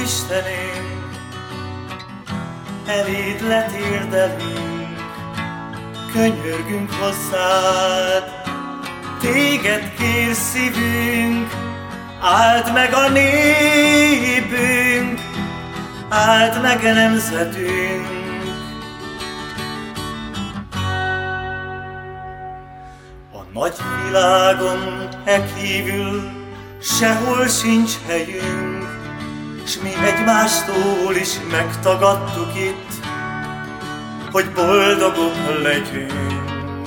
Istenünk, eléd letérdelünk, könyörgünk hozzád, téged kér szívünk, áld meg a népünk, áld meg a nemzetünk. A nagy világon kívül sehol sincs helyünk, s mi egymástól is megtagadtuk itt, hogy boldogok legyünk.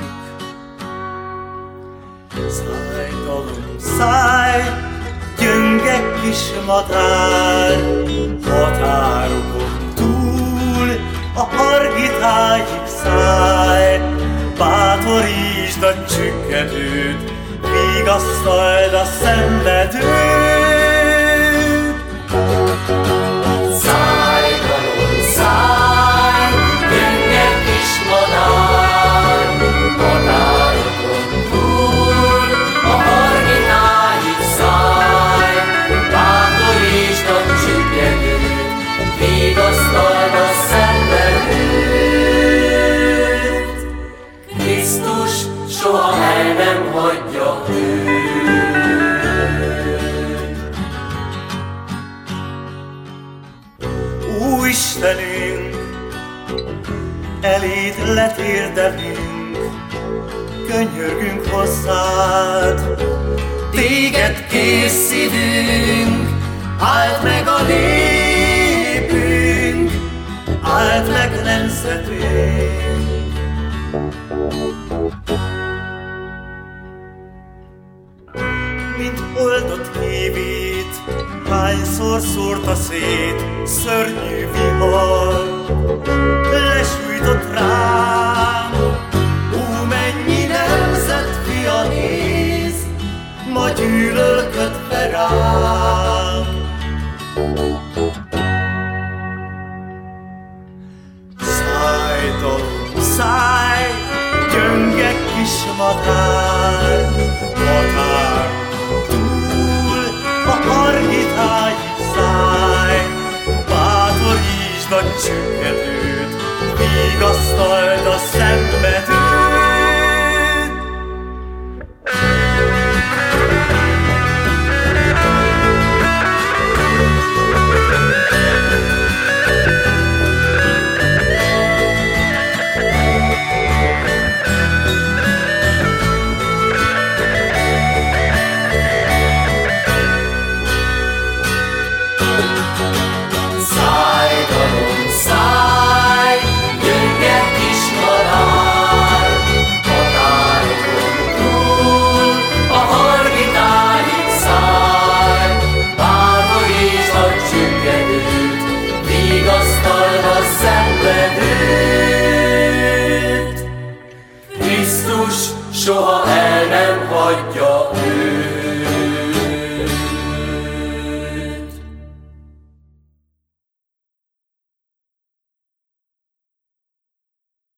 Szállj, dalom, szállj, gyönge kis madár, határokon túl a Hargitáig szállj, bátorítsd a csüggedőt, vigasztald a szenvedőt. Szállj, dalom, szállj, gyönge kis madár, határokon túl a Hargitáig szállj, bátorítsd a csüggedőt, vigasztald a szenvedőt. Krisztus soha el nem hagyja őt. Ó Istenünk, eléd letérdelünk, könyörgünk hozzád, téged kér szívünk, áld meg a népünk, áld meg nemzetünk. Mint oldott hívét, hányszor szórta szét szörnyű vihar, lesújtott rám. Ó, mennyi nemzet fia néz, ma gyűlölködve rám.